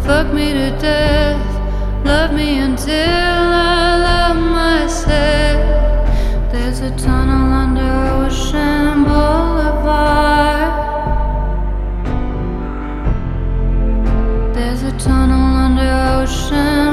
fuck me to death, love me until I love myself. There's a tunnel under Ocean Boulevard. There's a tunnel under Ocean